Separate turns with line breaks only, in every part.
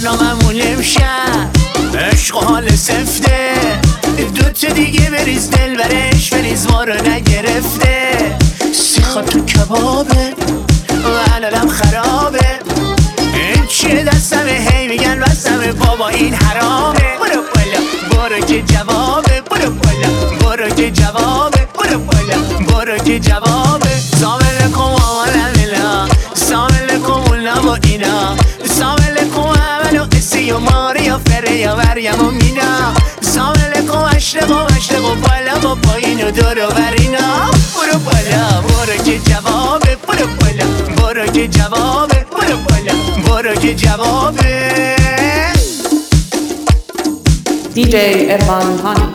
برنامه‌مون امشب عشق و حال سفته، دوتا دیگه بریز دل برش بریز ما رو نگرفته. سیخات تو کبابه و حلالم خرابه، این چیه دستمه هی میگن بستمه بابا این حرامه. برو بالا برو که جوابه، برو بالا برو که جوابه، برو بالا برو که جوابه. سامل کن آمالمیلا سامل کن اونا با اینا سامل کن عملو اسی و ماری و فره یا وریم و مینا سامل کن اشتق و بالا با پایین و دور و برینا. برو بالا برو که جوابه، برو بالا برو که جوابه، برو بالا برو که جوابه.
DJ ارفان هانی.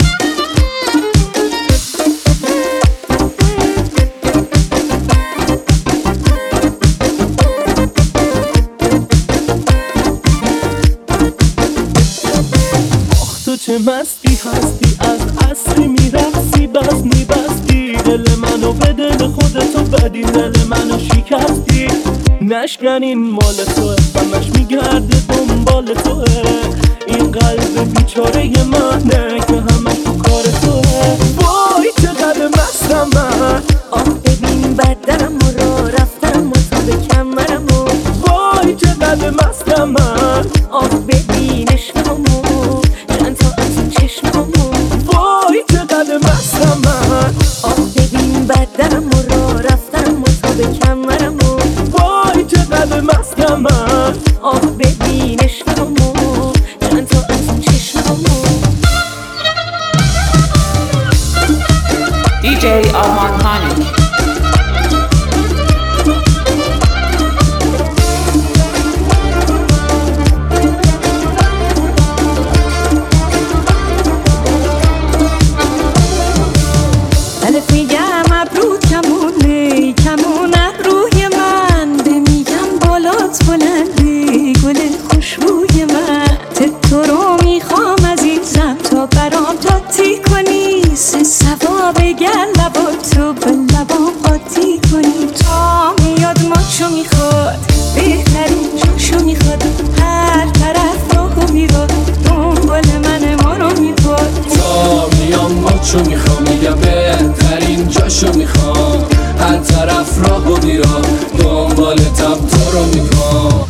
تو چه مستی هستی از عصری میرقصی بس میبستی دل منو به دل خودتو بدین دل منو شکستی. نشکن این مال توه همش میگرده دنبال توه، این قلب بیچاره منه که همش تو کار توه. وای چقدر مستم من،
آه ببین بدنم رو رفتم و تا به کمرم و
وای چقدر مستم من،
آه ببین عشقمو چند تا از این چشممو
وای چقدر مستم من،
آه ببین بدنم رو رفتم و تا به کمرم و
وای چقدر مستم من،
آه ببین عشقمو چند تا از این چشممو.
DJ آرمان هانی.
الف میگم ابروت کمونه کمون ابروی من، به میگم بالات بلندی گل خوشبوی من. تو رو میخوام عزیزم تا برام تاتی کنی، سه سوا بگن لبات تو به لبام قاطی کنی. تا میاد ماچو میخواد بهترین جاشو میخواد، هر طرف راهو میراد دنبال من ما رو میپاد.
تا میام ماچو میخوام میگم بهترین جاشو میخوام، هر طرف راهو میرم دنبالتم تو رو میخوام.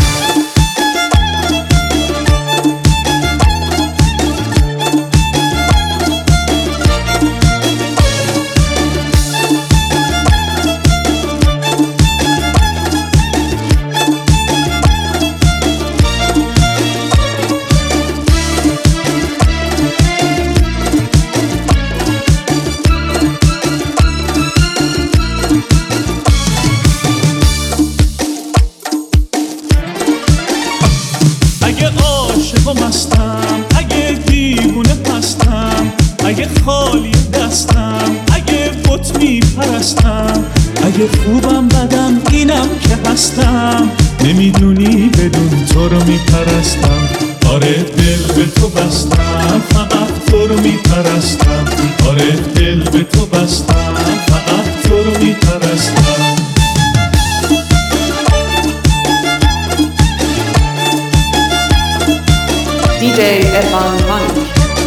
اگه دیوونه هستم، اگه خالی دستم، اگه بت میپرستم، اگه خوبم بدم اینم که هستم، نمیدونی بدون تو رو میپرستم. آره دل به تو بستم فقط تو رو میپرستم، آره دل به تو بستم فقط تو رو میپرستم.
DJ ارفان هانی.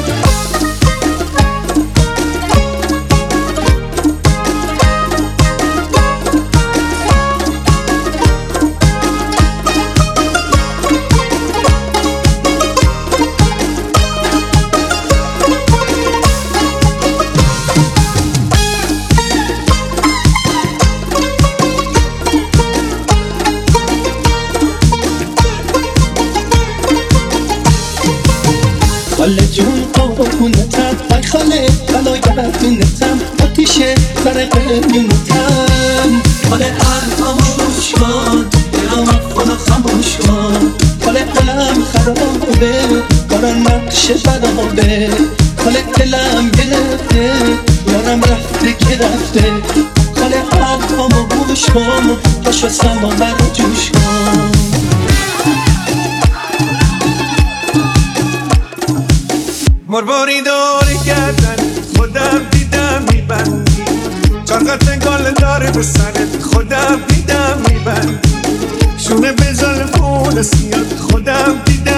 خاله جون قربونتم، ای خاله بلایتونتم، آتیشه سر قلیونتم. خاله خاموش کن دلم خدا خاموش کن، خاله قلم خرابه کارم نقش برابه، خاله دلم گرفته یارم رفته که رفته. خاله حرفامو گوش کن پاشو سماور رو جوش کن.
مرباری داری گردن خودم دیدم میبندی، چرخت انگال داره به سرت خودم دیدم میبندی، شونه بزن خون سیاد خودم دیدم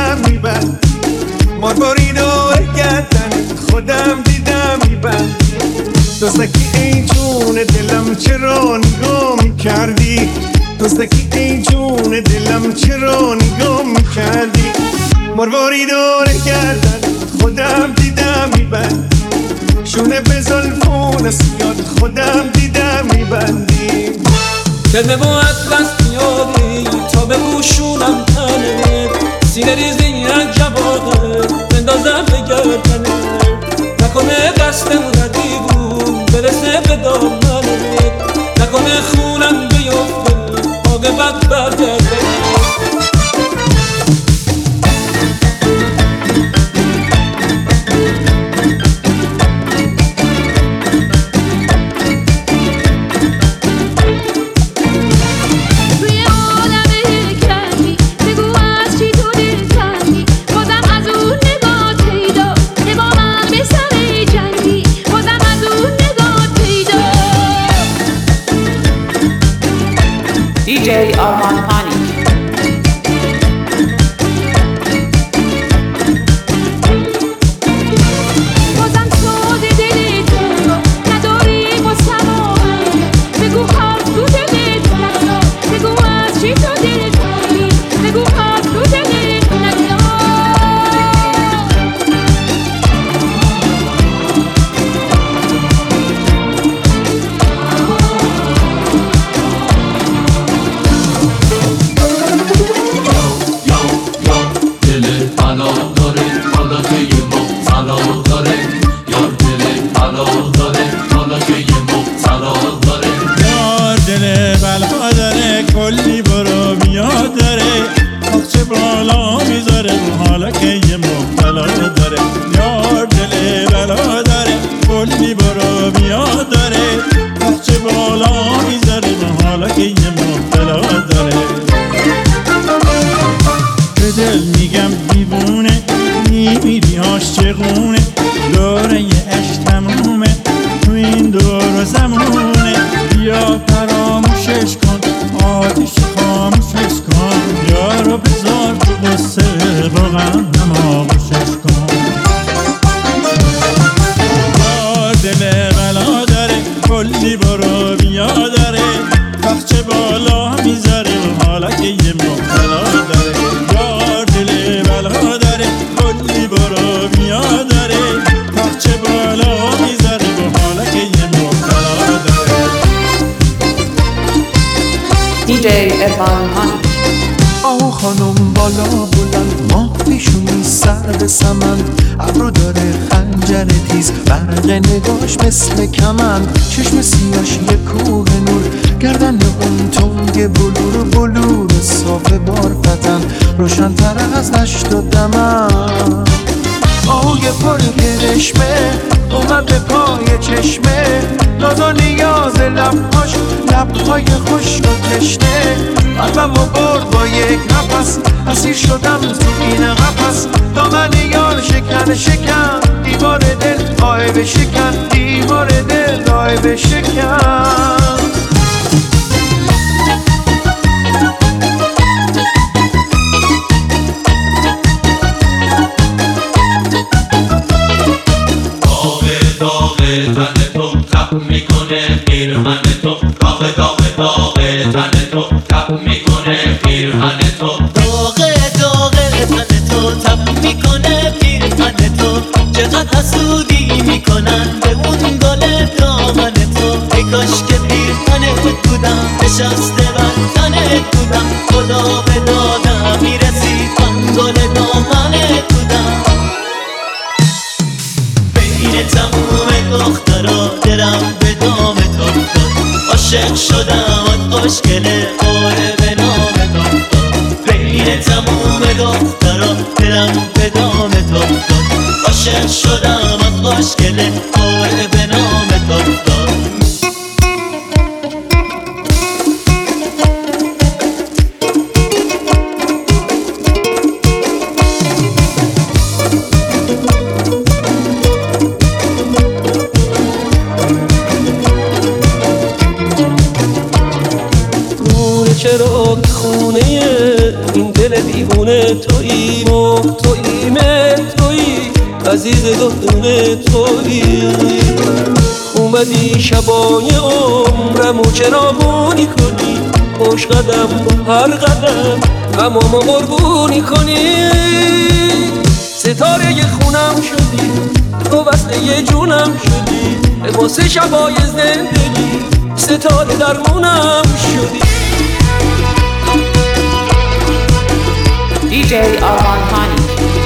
خستکی ای جون دلم چرا نگاه میکردی مرواری دور گردن خودم دیدم میبندی شونه به زلفون سیاد خودم دیدم میبندی
کلمه با اطلس میاری تا به بوشونم تنه سینه ریزی از جوانه بندازم به گردنه نکنه قصدم ردی بود برسه به دامنه نکنه خونم بیفته عاقبت برگرده
DJ Arman Hani.
بازم سود دل تو نداری واسم آمد بگو هات تو دلت نگذار بگو از چی تو دلت کنی بگو هات تو دلت نگذار
کلی برو بیا داره پاچه بالا میذاره حالا که یه مبتلا داره یار دل بلا داره کلی برو بیا داره پاچه بالا میذاره حالا که یه مبتلا داره به دل میگم دیوونه میمیری عاشقونه دوره یه عشق تمومه تو این دور و زمونه بیا فراموشش کن آتیش خاموشش کن یارو بذار تو قصه با غم آغوشش کن یار دل بلا داره کلی برو بیا داره پخچه بالا میذاره و حالا که یه مبتلا داره یار دل بلا داره کلی برو بیا داره پخچه بالا میذاره و حالا که یه مبتلا داره
DJ Arman Hani.
آه خانم بالا بلند ماه پیشونی سر به سمن ابرو داره خنجر تیز برق نگاش مثل کمند چشم سیاش یه کوه نور گردن اون تنگ بلور صاف بارفتن روشن تر از دشت و دمن آهوی پر کرشمه اومد به پای چشمه ناز و نیاز لبهای خشک و تشنه قلبمو برد با یک نفس اسیر شدم تو این قفس دامن یار شکن دیوار دل آه بشکن دیوار دل آه بشکن
تن تو تپ میکنه پیرهن تو داغ تن تو تپ میکنه پیرهن تو
داغ تن تو تپ میکنه پیرهن تو چقدر حسودی میکنن به اون گل دامن تو ای کاش که پیرهنت بودم نشسته بر تنت بودم خدا به دادم میرسید من گل دامنت بودم بین تموم دخترا دلم به دام تو افتاد عاشق شدم خوشگله آره به نام تو افتاد بین تموم دخترا دلم به دام تو افتاد عاشق شدم خوشگله آره به نام تو افتاد
چرا خونه این دل دیوونه تویی تویی عزیز دختونه تویی اومدی شبای عمرمو چراغونی کنی
خوش قدم با هر قدم غمامو قربونی کنی ستاره خونم شدی تو وصله جونم شدی واسه شبای زندگی ستاره درمونم شدی
DJ Arman Hani.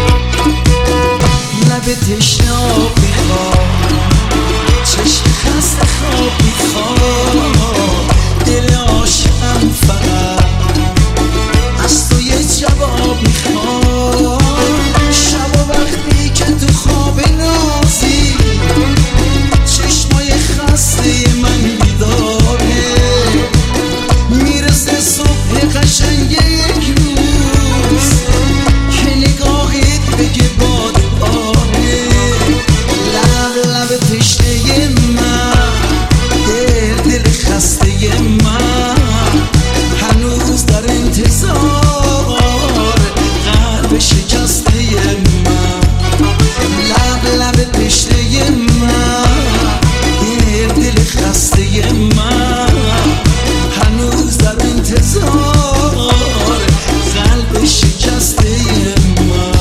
لب تشنه آب میخواد چشم خسته خواب میخواد دل عاشقم فقط از تو یه جواب میخواد شب و وقتی که تو خواب نازی چشمای خسته من بیداره میرسه صبح قشنگ یک روز که نگاهت بگه باد آره لب تشنه من دل خسته من هنوز در انتظار قلب شکسته من لب تشنه من دل خسته من هنوز در انتظار قلب شکسته من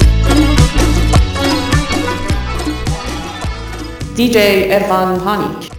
DJ Arman Hani.